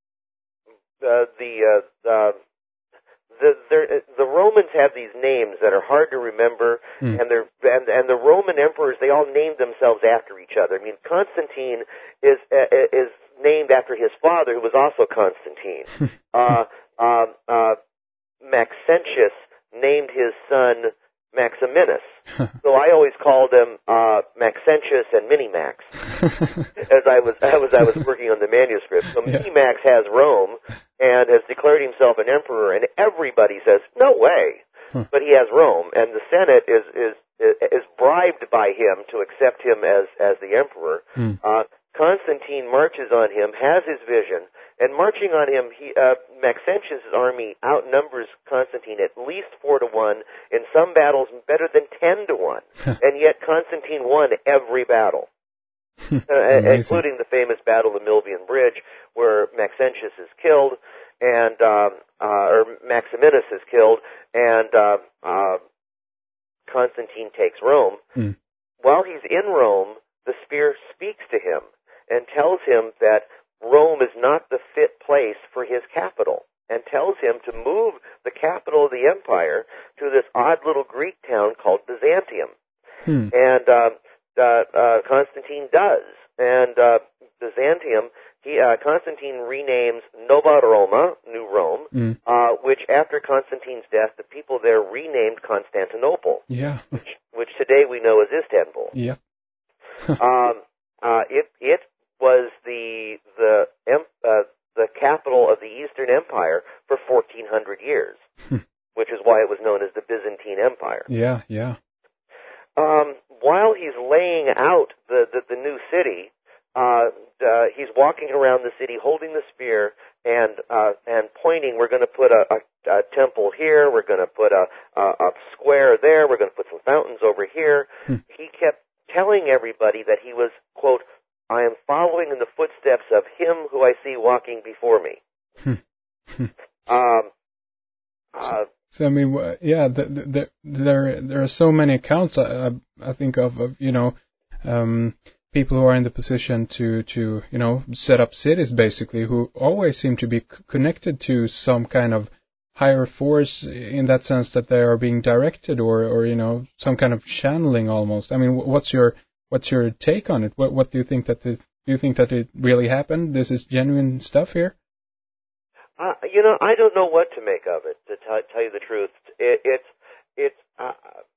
the the uh, uh, the the the Romans have these names that are hard to remember, Mm. and they're and and the Roman emperors, they all named themselves after each other. I mean, Constantine is uh, is named after his father, who was also Constantine. uh, um, uh, Maxentius named his son Maximinus. So I always called him uh, Maxentius and Minimax as I was I was I was working on the manuscript. So Yeah. Minimax has Rome and has declared himself an emperor, and everybody says no way, Huh. but he has Rome, and the Senate is is is bribed by him to accept him as as the emperor. Mm. Uh, Constantine marches on him, has his vision, and marching on him, he, uh, Maxentius' army outnumbers Constantine at least four to one, in some battles better than ten to one, and yet Constantine won every battle, uh, including the famous Battle of the Milvian Bridge, where Maxentius is killed, and um, uh, or Maximinus is killed, and uh, uh, Constantine takes Rome. Mm. While he's in Rome, the spear speaks to him and tells him that Rome is not the fit place for his capital, and tells him to move the capital of the empire to this odd little Greek town called Byzantium. Hmm. And uh, uh, uh, Constantine does. And uh, Byzantium, he, uh, Constantine renames Nova Roma, New Rome, Mm. uh, which after Constantine's death, the people there renamed Constantinople, Yeah. which, which today we know as Istanbul. Yeah. um, uh, it it was the the uh, the capital of the Eastern Empire for fourteen hundred years, which is why it was known as the Byzantine Empire. Yeah. Yeah. Um, while he's laying out the, the, the new city, uh, uh, he's walking around the city holding the spear and uh, and pointing. We're going to put a, a, a temple here. We're going to put a, a, a square there. We're going to put some fountains over here. Hmm. He kept telling everybody that he was, quote, I am following in the footsteps of him who I see walking before me. Hmm. um, uh, So I mean, wh- yeah, the, the, the, there there are so many accounts I, I, I think of, of you know, um, people who are in the position to, to you know set up cities basically, who always seem to be c- connected to some kind of higher force in that sense that they are being directed or, or you know some kind of channeling almost. I mean, wh- what's your what's your take on it? What what do you think that this, do you think that it really happened? This is genuine stuff here. Uh, you know, I don't know what to make of it. To t- tell you the truth, it, it's it's uh,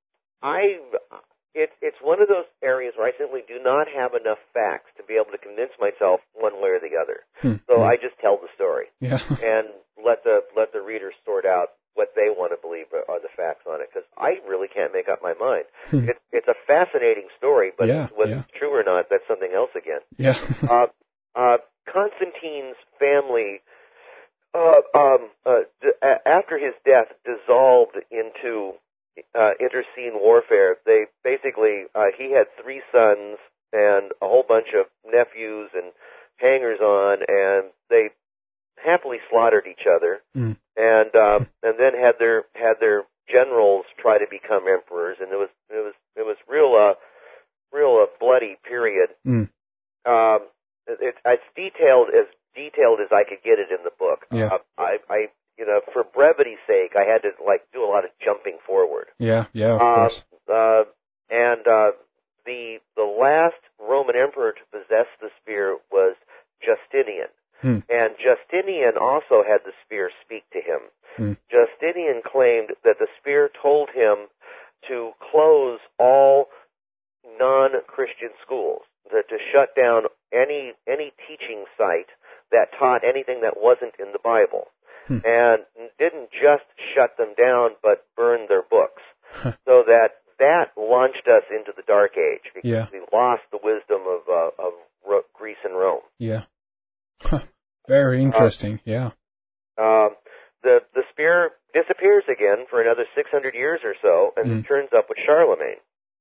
I it's it's one of those areas where I simply do not have enough facts to be able to convince myself one way or the other. Hmm. So Yeah. I just tell the story Yeah. and let the let the readers sort out what they want to believe are the facts on it, because I really can't make up my mind. Hmm. It's it's a fascinating story, but Yeah, whether yeah. it's true or not, that's something else again. Yeah. uh, uh, Constantine's family. Uh, um, uh, d- a- after his death, dissolved into uh, internecine warfare. They basically, uh, he had three sons and a whole bunch of nephews and hangers-on, and they happily slaughtered each other. Mm. And um, and then had their had their generals try to become emperors, and it was it was it was real uh real uh, bloody period. Mm. Um, it, it's detailed as detailed as I could get it in the book. Yeah. Uh, I, I, you know, for brevity's sake, I had to like do a lot of jumping forward. Yeah. Yeah. Of Um, course. uh, and uh, the the last Roman emperor to possess the spear was Justinian, Hmm. and Justinian also had the spear speak to him. Hmm. Justinian claimed that the spear told him to close all non-Christian schools, that to shut down any any teaching site that taught anything that wasn't in the Bible, Hmm. and didn't just shut them down, but burned their books, Huh. so that that launched us into the Dark Age, because Yeah. we lost the wisdom of uh, of Ro- Greece and Rome. Yeah. Huh. Very interesting. yeah. Um, the the spear disappears again for another six hundred years or so, and Mm. returns up with Charlemagne.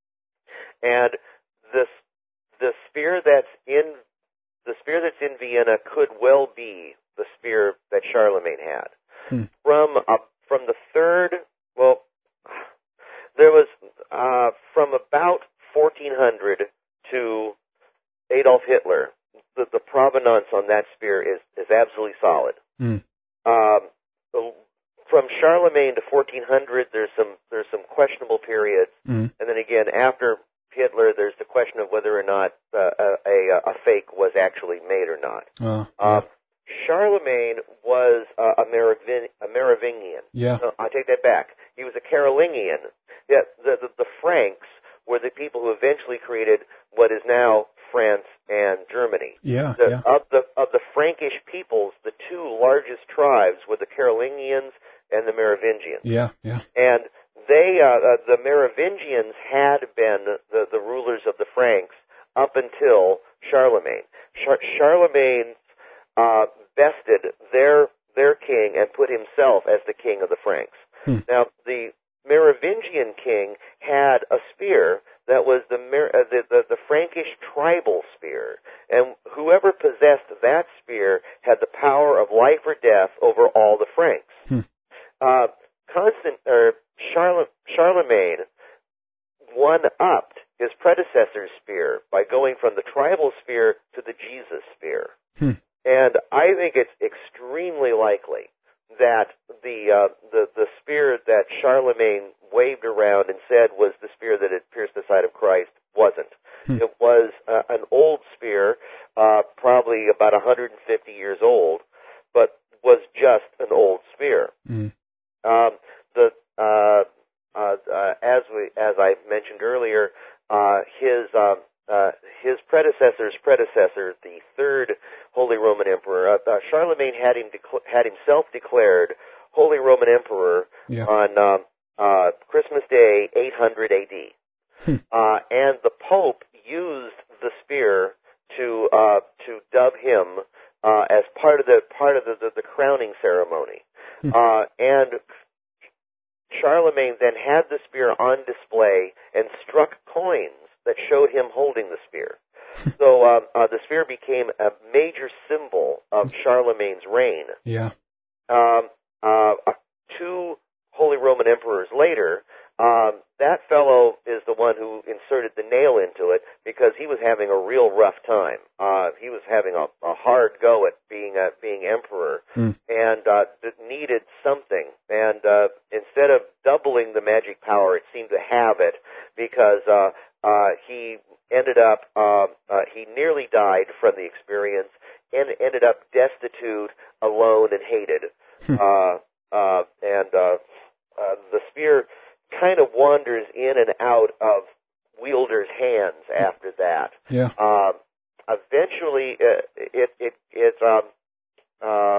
And this the spear that's in the spear that's in Vienna could well be the spear that Charlemagne had. Hmm. From uh, from the third, well, there was uh, from about fourteen hundred to Adolf Hitler. The, the provenance on that spear is, is absolutely solid. Mm. Um, the, from Charlemagne to fourteen hundred, there's some there's some questionable periods, Mm. and then again after Hitler, there's the question of whether or not uh, a, a a fake was actually made or not. Uh, Um, Charlemagne was uh, a, Meroving, a Merovingian. yeah. No, I take that back. He was a Carolingian. Yeah, the, the the Franks were the people who eventually created what is now France and Germany. Yeah. The, Yeah. Of the of the Frankish peoples, the two largest tribes were the Carolingians and the Merovingians. Yeah. Yeah. And they, uh, uh, the Merovingians had been the, the rulers of the Franks up until Charlemagne. Char- Charlemagne uh, bested their their king and put himself as the king of the Franks. Hmm. Now, the Merovingian king had a spear that was the, Mer- uh, the, the the Frankish tribal spear, and whoever possessed that spear had the power of life or death over all the Franks. Hmm. Uh, Constant or Charle- Charlemagne one-upped his predecessor's spear by going from the tribal spear to the Jesus spear. Hmm. And I think it's extremely likely that the uh, the the spear that Charlemagne waved around and said was the spear that had pierced the side of Christ wasn't. Hmm. It was uh, an old spear, uh, probably about one hundred fifty years old, but was just an old spear. Hmm. Um, the uh, uh, uh, as we as I mentioned earlier, uh, his um, uh, his predecessor's predecessor, the third Holy Roman Emperor, uh, uh, Charlemagne had him dec- had himself declared Holy Roman Emperor yeah. on um, uh, Christmas Day, eight hundred A D, hmm. uh, and the Pope used the spear to uh, to dub him uh, as part of the part of the, the, the crowning ceremony, hmm. uh, and Charlemagne then had the spear on display and struck coins that showed him holding the spear. So um, uh, the spear became a major symbol of Charlemagne's reign. Yeah. Um, uh, two Holy Roman Emperors later, um, that fellow is the one who inserted the nail into it because he was having a real rough time. Uh, he was having a, a hard go at being a, being emperor, mm. and uh, needed something. And uh, instead of doubling the magic power, it seemed to have it because uh, uh, he ended up uh, uh, he nearly died from the experience and ended up destitute, alone, and hated. uh, uh, and uh, uh, the spear kind of wanders in and out of wielder's hands after that. Yeah. Um, eventually, uh, it it it um uh,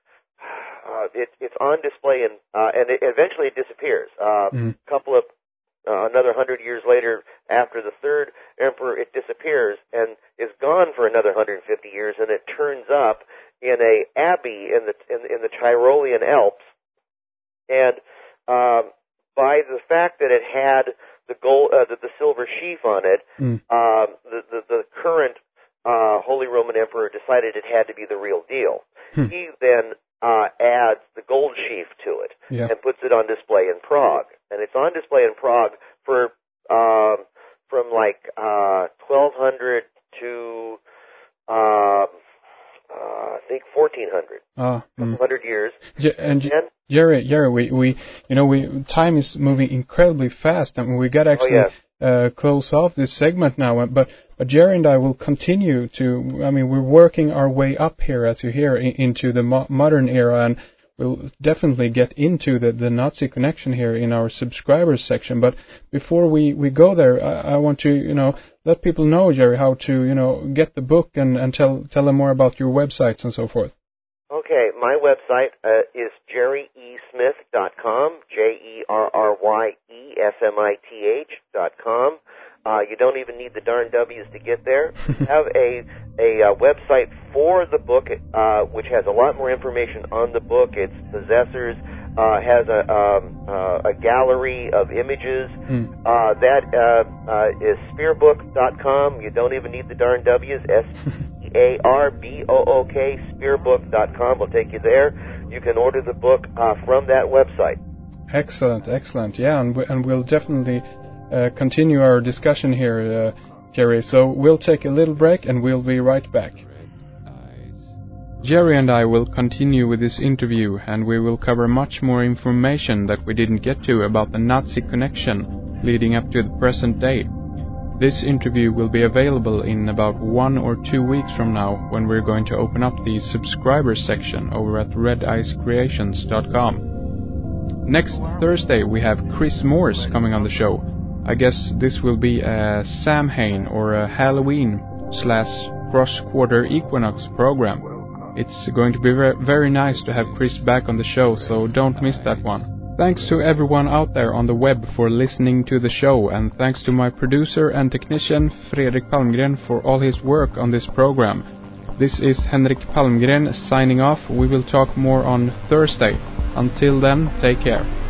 uh it it's on display and uh, and it, eventually it disappears. A uh, mm. couple of uh, another hundred years later, after the third emperor, it disappears and is gone for another hundred and fifty years, and it turns up in a abbey in the in, in the Tyrolean Alps, and um. by the fact that it had the gold, uh, the, the silver sheath on it, mm. um, the, the, the current uh, Holy Roman Emperor decided it had to be the real deal. Hmm. He then uh, adds the gold sheath to it yeah. and puts it on display in Prague. And it's on display in Prague for um, from like uh, twelve hundred to um, uh, I think fourteen hundred, ah, mm. one hundred years. Je- and, and Jerry, Jerry, we, we, you know, we time is moving incredibly fast, and we got to actually oh, yeah. uh, close off this segment now. But, but Jerry and I will continue to. I mean, we're working our way up here, as you hear, in, into the mo- modern era, and we'll definitely get into the, the Nazi connection here in our subscribers section. But before we, we go there, I, I want to, you know, let people know, Jerry, how to, you know, get the book and, and tell tell them more about your websites and so forth. Okay, my website uh, is jerry e smith dot com, J E R R Y E S M I T H dot com. Uh, you don't even need the darn W's to get there. I have a, a uh, website for the book, uh, which has a lot more information on the book, its possessors, uh, has a, um, uh, a gallery of images. Mm. Uh, that uh, uh, is spearbook dot com. You don't even need the darn W's. S A R B O O K, spearbook dot com will take you there. You can order the book uh, from that website. Excellent, excellent. Yeah, and, we, and we'll definitely uh, continue our discussion here, uh, Jerry. So we'll take a little break and we'll be right back. Jerry and I will continue with this interview, and we will cover much more information that we didn't get to about the Nazi connection leading up to the present day. This interview will be available in about one or two weeks from now, when we're going to open up the subscribers section over at red ice creations dot com. Next Thursday we have Chris Morse coming on the show. I guess this will be a Samhain or a Halloween slash cross-quarter equinox program. It's going to be very nice to have Chris back on the show, so don't miss that one. Thanks to everyone out there on the web for listening to the show, and thanks to my producer and technician Fredrik Palmgren for all his work on this program. This is Henrik Palmgren signing off. We will talk more on Thursday. Until then, take care.